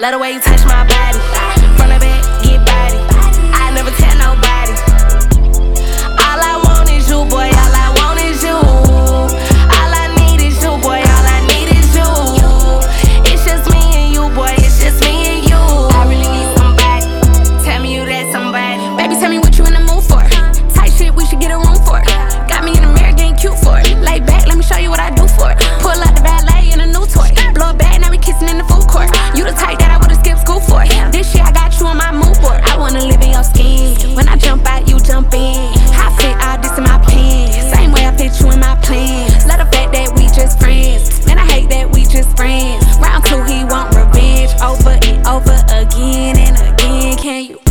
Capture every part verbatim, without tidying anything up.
Love the way you touch my body. Front of back, get body. I never tell nobody. All I want is you, boy. All I want is you. All I need is you, boy. All I need is you. It's just me and you, boy. It's just me and you. I really need somebody. Tell me you that somebody. Baby, tell me what you in the mood for. Tight shit, we should get a room for. Got me in the mirror, getting cute for it. Lay back, let me show you what I do for it. Pull out the valet in a new toy. Blow it back, now we kissing in the food court. You the type that I would've skipped school for. This shit I got you on my mood board. I wanna live in your skin. When I jump out, you jump in. I fit all this in my pen. Same way I fit you in my plans. Love the fact that we just friends. Man, I hate that we just friends. Round two, he want revenge. Over and over again and again. Can you?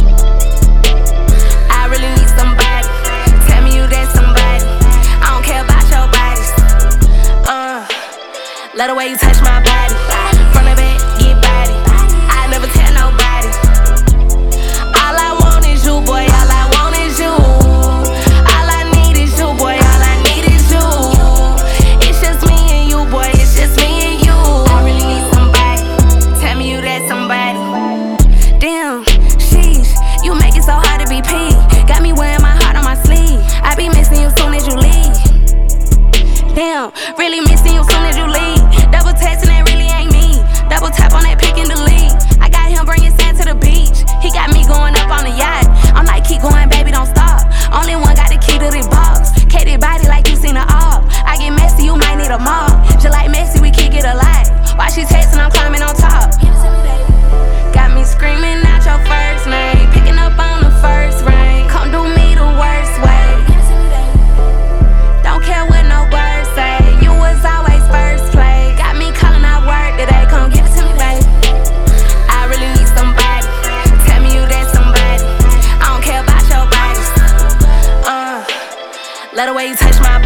I really need somebody. Tell me you that somebody. I don't care about your bodies. Uh, love the way you touch my body. Front of back, get body. I never tell nobody. All I want is you, boy. All I want is you. All I need is you, boy. All I need is you. It's just me and you, boy. It's just me and you. I really need somebody. Tell me you that somebody. Damn, sheesh, you make it so hard to be P. Got me wearing my heart on my sleeve. I be missing you soon as you leave. Damn, really missing you soon as you leave. Double texting, that really ain't me. Double tap on that pick and delete. I got him bringing sand to the beach. He got me going up on the yacht. I'm like, keep going, baby, don't stop. Only one got the key to the box. Katie body like you seen her off. I get messy, you might need a mop. Just like Messi, we kick it a lot. While she texting, I'm climbing on top. Got me screaming out your first name. Picking up on the first ring. Come do me the worst way. Don't care what no birds say. You was always first play. Got me calling out work today. Come give it to me, babe. I really need somebody. Tell me you that somebody. I don't care about your bodies. Uh, love the way you touch my